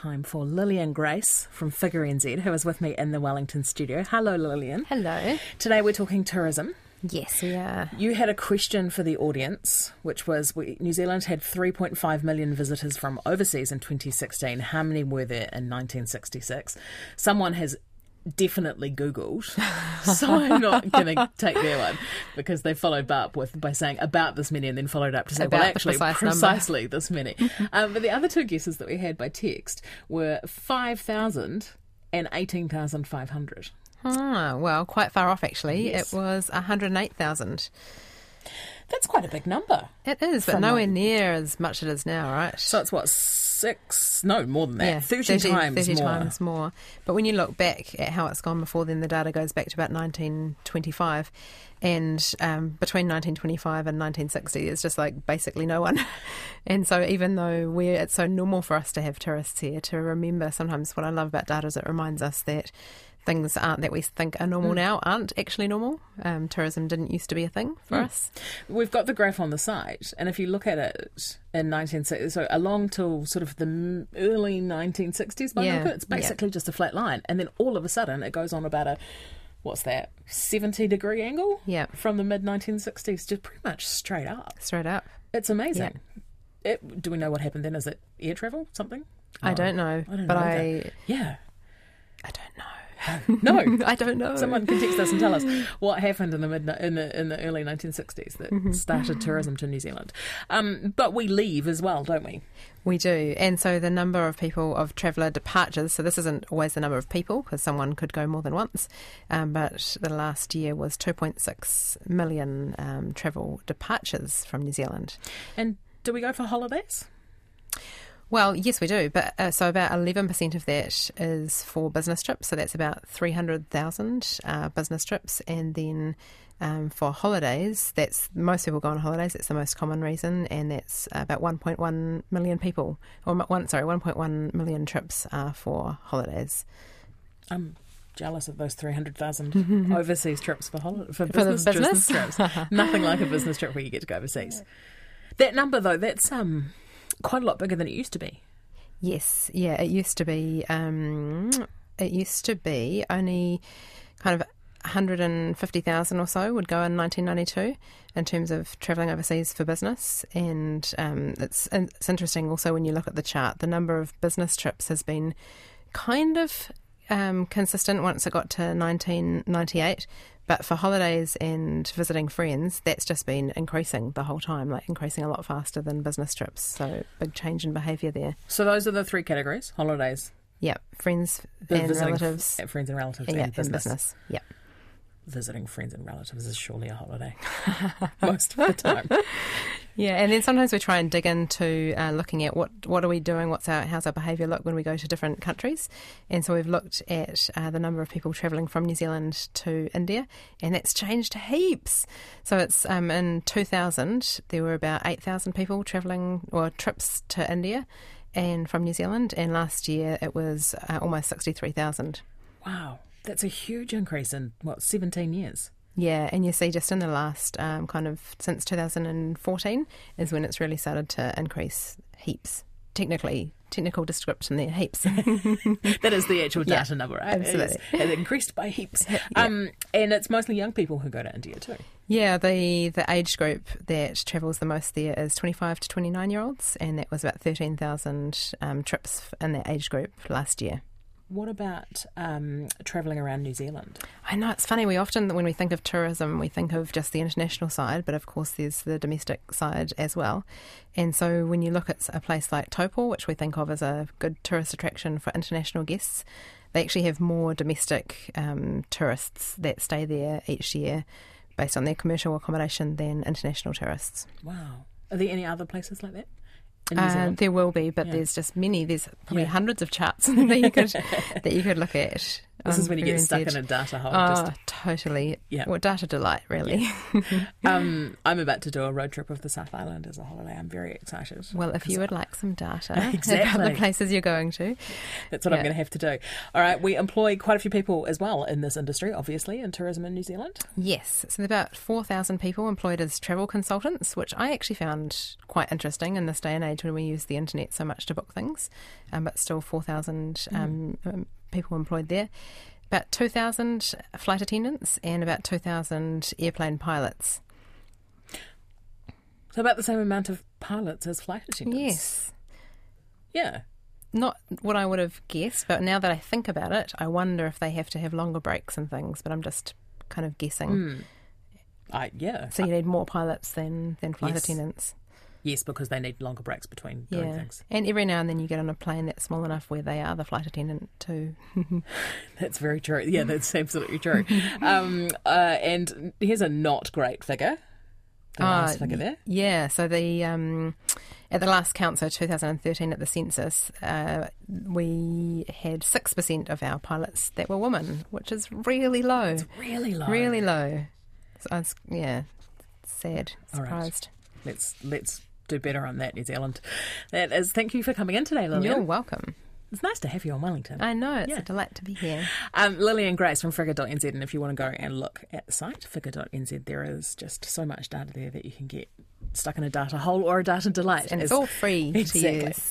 time for Lillian Grace from Figure NZ, who is with me in the Wellington studio. Hello, Lillian. Hello. Today we're talking tourism. Yes, we are. You had a question for the audience, which was New Zealand had 3.5 million visitors from overseas in 2016. How many were there in 1966? Someone has definitely Googled, so I'm not going to take their one because they followed up by saying about this many and then followed up to say, well, actually, precisely this many. But the other two guesses that we had by text were 5,000 and 18,500. Ah, well, quite far off, actually. Yes. It was 108,000. That's quite a big number. It is, but nowhere near as much it is now, right? So it's what, more than that. Yeah, 30 times more. But when you look back at how it's gone before then, the data goes back to about 1925. And between 1925 and 1960, it's just like basically no one. And so even though it's so normal for us to have tourists here, to remember sometimes what I love about data is it reminds us that things that we think are normal now aren't actually normal. Tourism didn't used to be a thing for us. We've got the graph on the site, and if you look at it in 1960, so along till sort of the early 1960s, it's basically just a flat line, and then all of a sudden it goes on about a 70-degree angle from the mid-1960s, just pretty much straight up. Straight up. It's amazing. Yeah. Do we know what happened then? Is it air travel, something? I don't know. I don't know. I don't know. No, I don't know. Someone can text us and tell us what happened in the early 1960s that started tourism to New Zealand. But we leave as well, don't we? We do. And so the number of traveller departures, so this isn't always the number of people because someone could go more than once, but the last year was 2.6 million travel departures from New Zealand. And do we go for holidays? Well, yes, we do. But so about 11% of that is for business trips. So that's about 300,000 business trips. And then for holidays, most people go on holidays. It's the most common reason. And that's about 1.1 million people, 1.1 million trips are for holidays. I'm jealous of those 300,000 overseas trips for business trips. Nothing like a business trip where you get to go overseas. That number, though, that's quite a lot bigger than it used to be. Yes, yeah, it used to be. It used to be only kind of 150,000 or so would go in 1992 in terms of travelling overseas for business. And it's interesting also when you look at the chart, the number of business trips has been kind of consistent once it got to 1998. But for holidays and visiting friends, that's just been increasing the whole time, like increasing a lot faster than business trips. So big change in behaviour there. So those are the three categories: holidays, friends and relatives, friends and relatives, and business. Visiting friends and relatives is surely a holiday most of the time. Yeah, and then sometimes we try and dig into looking at what are we doing, how's our behaviour look when we go to different countries. And so we've looked at the number of people travelling from New Zealand to India, and that's changed heaps. So it's in 2000 there were about 8,000 people travelling or trips to India and from New Zealand, and last year it was almost 63,000. Wow, that's a huge increase in 17 years. Yeah, and you see just in the last since 2014 is when it's really started to increase heaps. Technical description there, heaps. That is the actual data number, right? Absolutely. It increased by heaps. And it's mostly young people who go to India too. Yeah, the age group that travels the most there is 25 to 29-year-olds, and that was about 13,000 trips in that age group last year. What about travelling around New Zealand? I know, it's funny. We often, when we think of tourism, we think of just the international side, but of course there's the domestic side as well. And so when you look at a place like Taupo, which we think of as a good tourist attraction for international guests, they actually have more domestic tourists that stay there each year based on their commercial accommodation than international tourists. Wow. Are there any other places like that? There will be, but there's just many. There's probably hundreds of charts that you could look at. This is when you get stuck in a data hole. Totally. Yeah. Well, data delight, really. I'm about to do a road trip of the South Island as a holiday. I'm very excited. Well, if you would like some data Exactly. about the places you're going to. That's what I'm going to have to do. All right, we employ quite a few people as well in this industry, obviously, in tourism in New Zealand. Yes, so about 4,000 people employed as travel consultants, which I actually found quite interesting in this day and age when we use the internet so much to book things, but still 4,000 people employed there. About 2,000 flight attendants and about 2,000 airplane pilots. So about the same amount of pilots as flight attendants. Yes. Yeah. Not what I would have guessed, but now that I think about it, I wonder if they have to have longer breaks and things, but I'm just kind of guessing. Yeah. So you need more pilots than flight attendants. Yes, because they need longer breaks between doing things. And every now and then you get on a plane that's small enough where they are the flight attendant too. That's very true. Yeah, that's absolutely true. And here's a not great figure. The last figure there. Yeah, so the at the last count, so 2013 at the census, we had 6% of our pilots that were women, which is really low. It's really low. Really low. So I was, sad, surprised. All right. Let's do better on that, New Zealand. That is. Thank you for coming in today, Lillian. You're welcome. It's nice to have you on Wellington. I know, it's a delight to be here. Lillian Grace from Figure.nz, and if you want to go and look at the site, Figure.nz, there is just so much data there that you can get stuck in a data hole or a data delight. And it's all free to use.